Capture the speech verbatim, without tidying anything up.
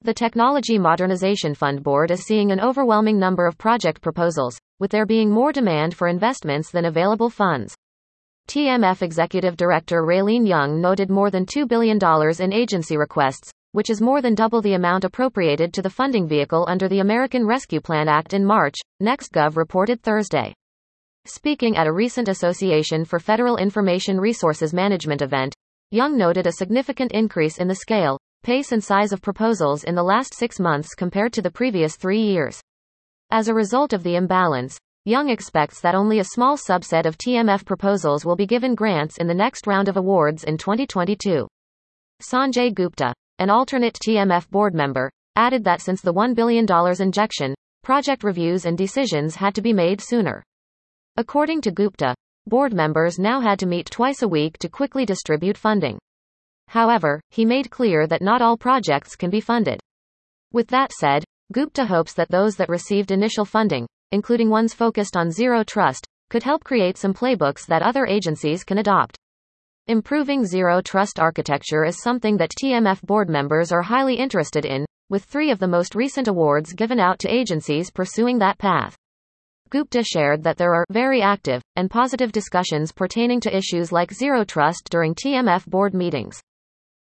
The Technology Modernization Fund Board is seeing an overwhelming number of project proposals, with there being more demand for investments than available funds. T M F Executive Director Raylene Young noted more than two billion dollars in agency requests, which is more than double the amount appropriated to the funding vehicle under the American Rescue Plan Act in March, NextGov reported Thursday. Speaking at a recent Association for Federal Information Resources Management event, Young noted a significant increase in the scale, pace and size of proposals in the last six months compared to the previous three years. As a result of the imbalance, Young expects that only a small subset of T M F proposals will be given grants in the next round of awards in twenty twenty-two. Sanjay Gupta, an alternate T M F board member, added that since the one billion dollars injection, project reviews and decisions had to be made sooner. According to Gupta, board members now had to meet twice a week to quickly distribute funding. However, he made clear that not all projects can be funded. With that said, Gupta hopes that those that received initial funding, including ones focused on zero trust, could help create some playbooks that other agencies can adopt. Improving zero trust architecture is something that T M F board members are highly interested in, with three of the most recent awards given out to agencies pursuing that path. Gupta shared that there are very active and positive discussions pertaining to issues like zero trust during T M F board meetings.